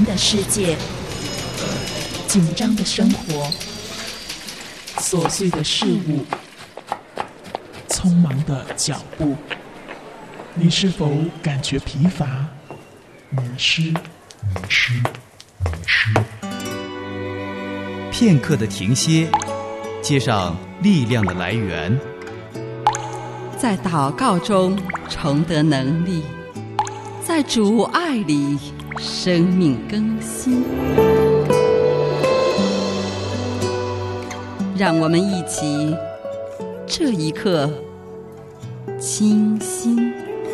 的世界，紧张的生活，琐碎的事物，匆忙的脚步，你是否感觉疲乏、迷失？ 片刻的停歇，接上力量的来源， 在祷告中重得能力，在主爱里生命更新。让我们一起这一刻清心。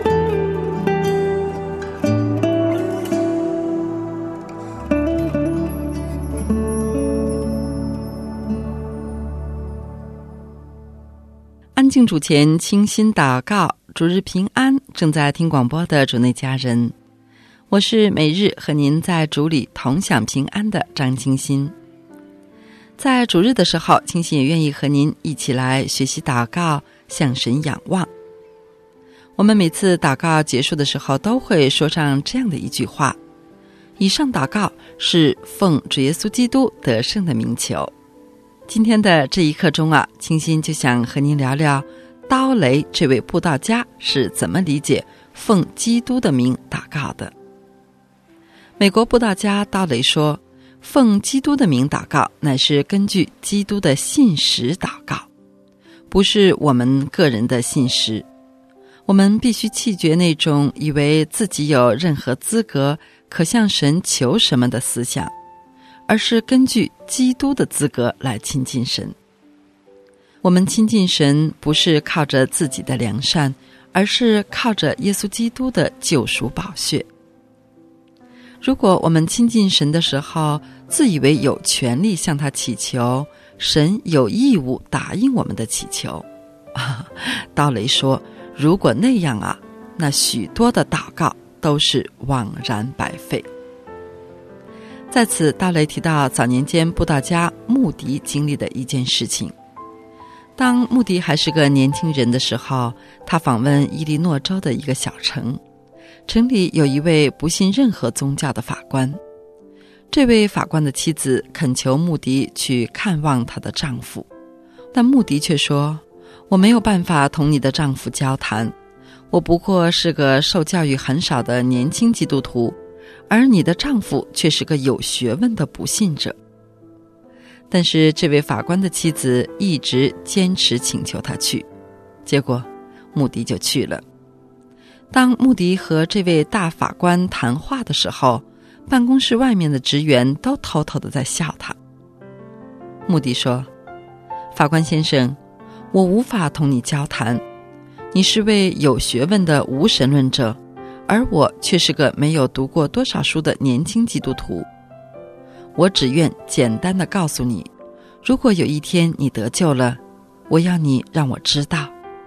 安静主前，清心祷告，主日平安。正在听广播的主内家人，我是每日和您在主里同享平安的张清心。在主日的时候，清心也愿意和您一起来学习祷告，向神仰望。我们每次祷告结束的时候，都会说上这样的一句话：以上祷告是奉主耶稣基督得胜的名求。今天的这一刻中啊，清心就想和您聊聊刀雷这位布道家是怎么理解奉基督的名祷告的。美国布道家刀雷说，奉基督的名祷告乃是根据基督的信实祷告，不是我们个人的信实。我们必须弃绝那种以为自己有任何资格可向神求什么的思想，而是根据基督的资格来亲近神。我们亲近神不是靠着自己的良善，而是靠着耶稣基督的救赎宝血。如果我们亲近神的时候自以为有权利向他祈求，神有义务答应我们的祈求。刀雷说，如果那样啊，那许多的祷告都是枉然白费。在此，刀雷提到早年间布道家穆迪经历的一件事情。当穆迪还是个年轻人的时候，他访问伊利诺州的一个小城，城里有一位不信任何宗教的法官。这位法官的妻子恳求穆迪去看望她的丈夫，但穆迪却说，我没有办法同你的丈夫交谈，我不过是个受教育很少的年轻基督徒，而你的丈夫却是个有学问的不信者。但是这位法官的妻子一直坚持请求他去，结果穆迪就去了。当穆迪和这位大法官谈话的时候，办公室外面的职员都偷偷地在笑他。穆迪说，法官先生，我无法同你交谈，你是位有学问的无神论者，而我却是个没有读过多少书的年轻基督徒。我只愿简单地告诉你，如果有一天你得救了，我要你让我知道。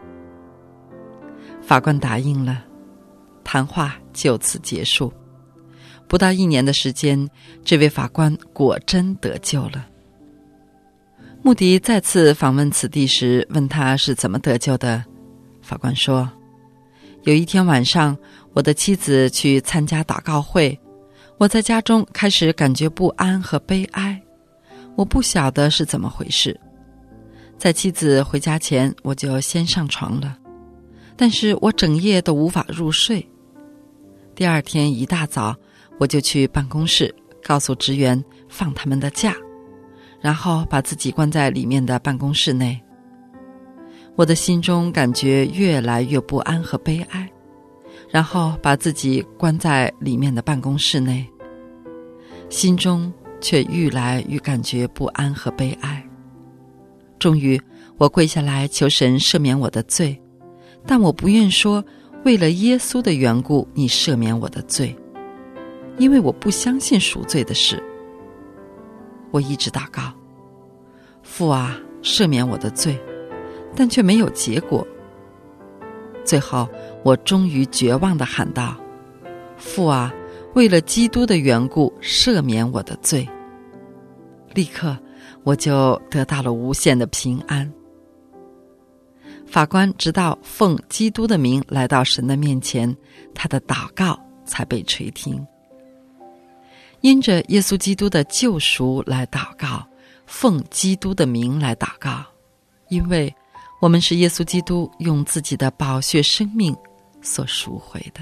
法官答应了，谈话就此结束。不到1年的时间，这位法官果真得救了。穆迪再次访问此地时，问他是怎么得救的。法官说，有一天晚上，我的妻子去参加祷告会，我在家中开始感觉不安和悲哀，我不晓得是怎么回事。在妻子回家前，我就先上床了，但是我整夜都无法入睡。第二天一大早，我就去办公室告诉职员放他们的假，然后把自己关在里面的办公室内。我的心中感觉越来越不安和悲哀，然后把自己关在里面的办公室内，心中却愈来愈感觉不安和悲哀。终于我跪下来求神赦免我的罪，但我不愿说为了耶稣的缘故你赦免我的罪，因为我不相信赎罪的事。我一直祷告，父啊，赦免我的罪，但却没有结果。最后我终于绝望地喊道，父啊，为了基督的缘故赦免我的罪。立刻我就得到了无限的平安。法官直到奉基督的名来到神的面前，他的祷告才被垂听。 因着耶稣基督的救赎来祷告，奉基督的名来祷告，因为我们是耶稣基督用自己的宝血生命所赎回的。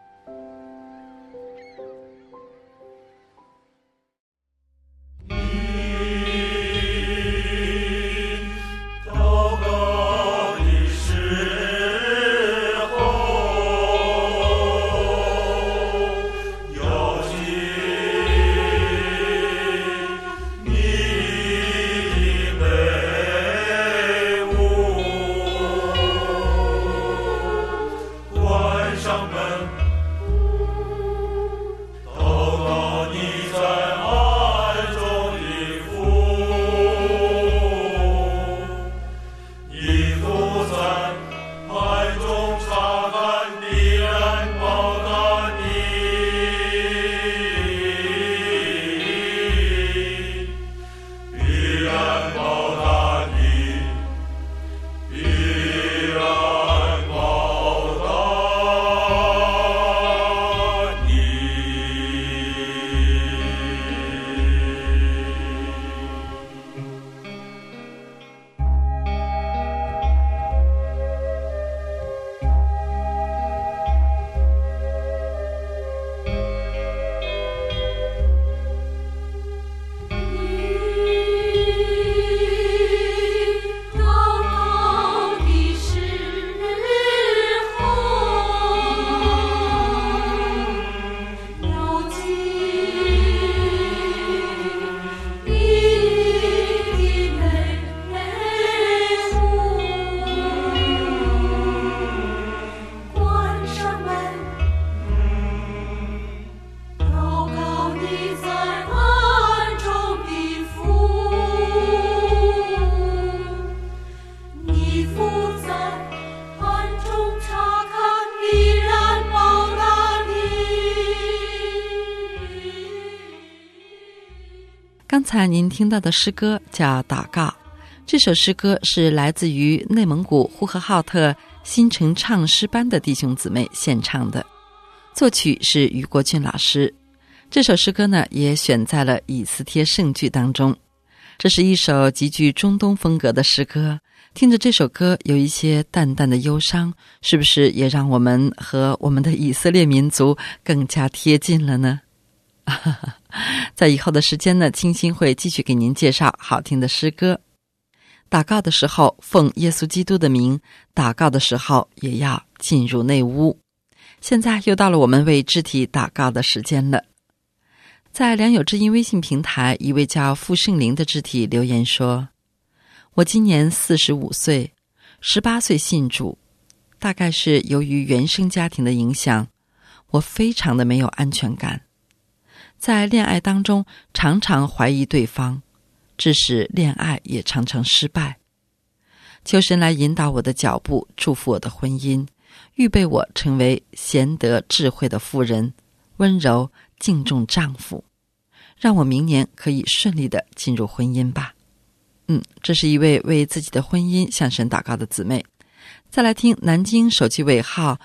刚才您听到的诗歌叫《祷告》，这首诗歌是来自于内蒙古呼和浩特新城唱诗班的弟兄姊妹献唱的，作曲是于国俊老师。这首诗歌呢，也选在了以斯帖圣句当中。这是一首极具中东风格的诗歌，听着这首歌有一些淡淡的忧伤，是不是也让我们和我们的以色列民族更加贴近了呢？在以后的时间呢，清心会继续给您介绍好听的诗歌。祷告的时候奉耶稣基督的名，祷告的时候也要进入内屋。现在又到了我们为肢体祷告的时间了。在良友之音微信平台，一位叫傅圣灵的肢体留言说，我今年45岁，18岁信主，大概是由于原生家庭的影响，我非常的没有安全感，在恋爱当中常常怀疑对方，致使恋爱也常常失败。求神来引导我的脚步，祝福我的婚姻，预备我成为贤德智慧的妇人，温柔敬重丈夫，让我明年可以顺利地进入婚姻吧。这是一位为自己的婚姻向神祷告的姊妹。再来听南京手机尾号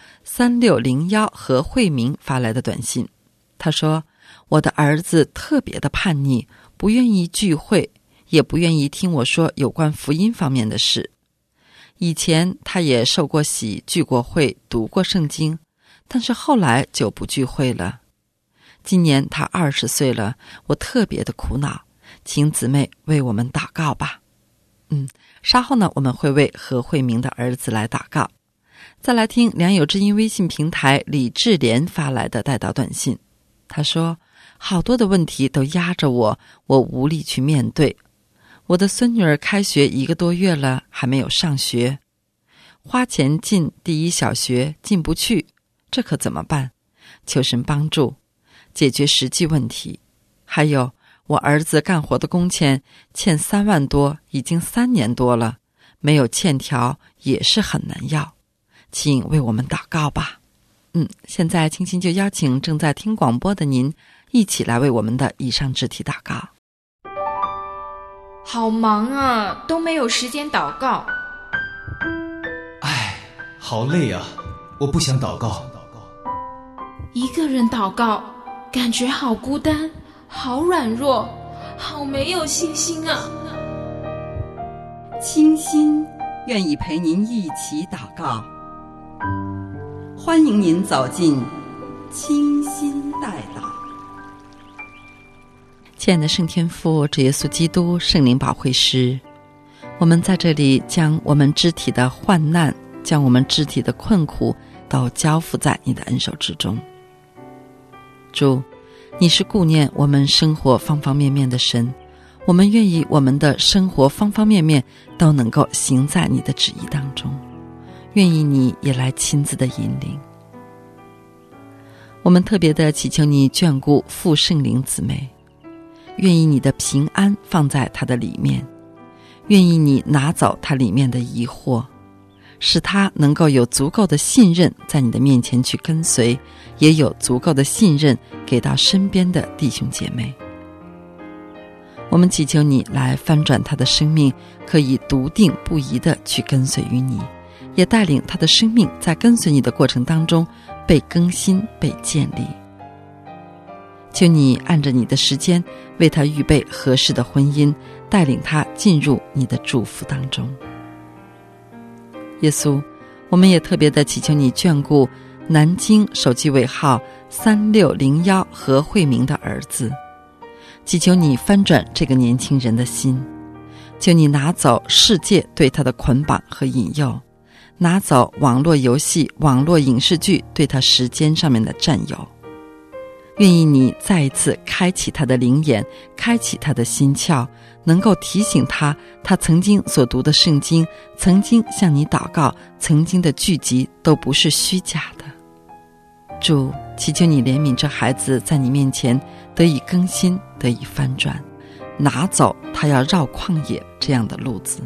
3601何慧明发来的短信，他说，我的儿子特别的叛逆，不愿意聚会，也不愿意听我说有关福音方面的事。以前他也受过洗，聚过会，读过圣经，但是后来就不聚会了。今年他20岁了，我特别的苦恼，请姊妹为我们祷告吧。稍后呢，我们会为何慧明的儿子来祷告。再来听良友之音微信平台李志莲发来的代祷短信，他说，好多的问题都压着我，我无力去面对。我的孙女儿开学1个多月了，还没有上学，花钱进第一小学进不去，这可怎么办？求神帮助解决实际问题。还有我儿子干活的工钱欠3万多，已经3年多了，没有欠条也是很难要，请为我们祷告吧。现在清心就邀请正在听广播的您一起来为我们的以上肢体祷告。 好忙啊，都没有时间祷告。 唉，好累啊，我不想祷告。 一个人祷告，感觉好孤单， 好软弱，好没有信心啊。 清心愿意陪您一起祷告，欢迎您走进清心代祷。亲爱的圣天父，主耶稣基督，圣灵保惠师，我们在这里将我们肢体的患难，将我们肢体的困苦都交付在你的恩手之中。主，你是顾念我们生活方方面面的神，我们愿意我们的生活方方面面都能够行在你的旨意当中，愿意你也来亲自的引领。我们特别的祈求你眷顾父圣灵姊妹，愿意你的平安放在他的里面，愿意你拿走他里面的疑惑，使他能够有足够的信任在你的面前去跟随，也有足够的信任给到身边的弟兄姐妹。我们祈求你来翻转他的生命，可以笃定不移地去跟随于你，也带领他的生命在跟随你的过程当中被更新被建立。求你按着你的时间为他预备合适的婚姻，带领他进入你的祝福当中。耶稣，我们也特别的祈求你眷顾南京手机尾号3601何慧明的儿子，祈求你翻转这个年轻人的心，求你拿走世界对他的捆绑和引诱，拿走网络游戏网络影视剧对他时间上面的占有。愿意你再一次开启他的灵眼，开启他的心窍，能够提醒他曾经所读的圣经，曾经向你祷告，曾经的聚集都不是虚假的。主，祈求你怜悯这孩子在你面前得以更新，得以翻转，拿走他要绕旷野这样的路子。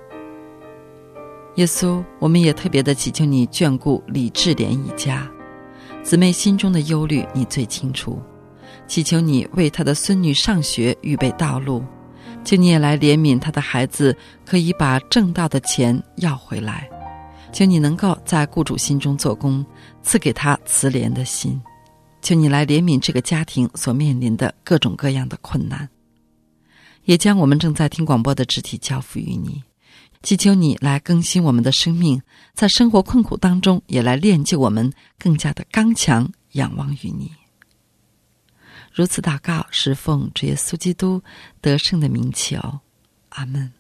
耶稣，我们也特别的祈求你眷顾李志莲一家，姊妹心中的忧虑你最清楚，祈求你为她的孙女上学预备道路，求你也来怜悯她的孩子可以把挣到的钱要回来，求你能够在雇主心中做工，赐给他慈怜的心，求你来怜悯这个家庭所面临的各种各样的困难，也将我们正在听广播的肢体交付于你，祈求你来更新我们的生命，在生活困苦当中也来练就我们更加的刚强，仰望于你。如此祷告，是奉主耶稣基督得胜的名求，阿们。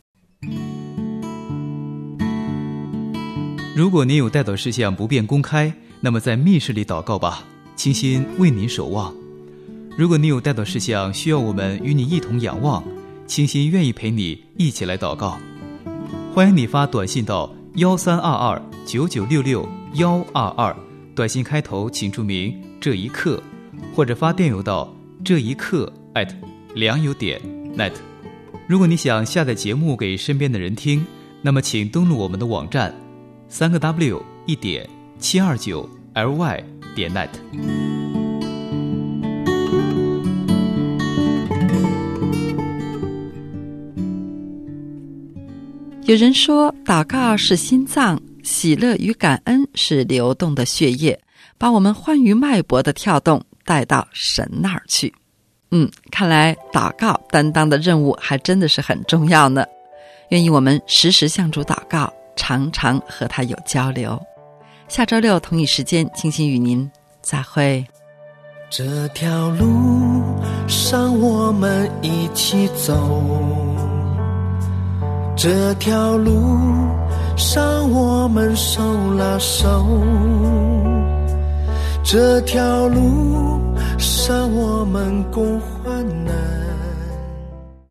如果您有代祷事项不便公开，那么在密室里祷告吧，清心为您守望。如果您有代祷事项需要我们与你一同仰望，清心愿意陪你一起来祷告。欢迎你发短信到13229966-122，短信开头请注明这一刻，或者发电邮到这一刻@良友.net。如果你想下载节目给身边的人听，那么请登录我们的网站3w1.729ly.net。 有人说，祷告是心脏，喜乐与感恩是流动的血液，把我们欢愉脉搏的跳动带到神那儿去。看来祷告担当的任务还真的是很重要呢。愿意我们时时向主祷告，常常和他有交流。下周六同一时间，清心与您再会。 这条路上我们一起走，这条路上我们手拉手，这条路上我们共患难。